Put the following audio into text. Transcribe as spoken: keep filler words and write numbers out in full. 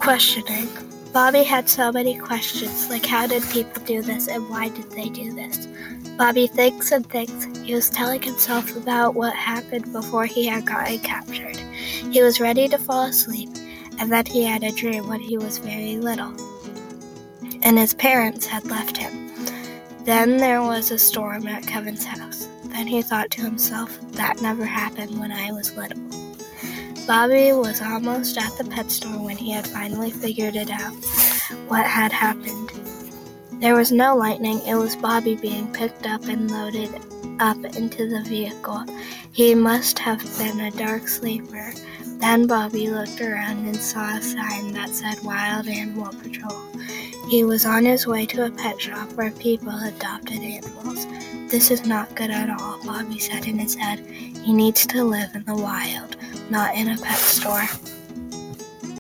Questioning. Bobby had so many questions, like how did people do this and why did they do this? Bobby thinks and thinks. He was telling himself about what happened before he had gotten captured. He was ready to fall asleep, and then he had a dream when he was very little, and his parents had left him. Then there was a storm at Kevin's house. Then he thought to himself, that never happened when I was little. Bobby was almost at the pet store when he had finally figured it out, what had happened. There was no lightning. It was Bobby being picked up and loaded up into the vehicle. He must have been a dark sleeper. Then Bobby looked around and saw a sign that said Wild Animal Patrol. He was on his way to a pet shop where people adopted animals. This is not good at all, Bobby said in his head. He needs to live in the wild, not in a pet store.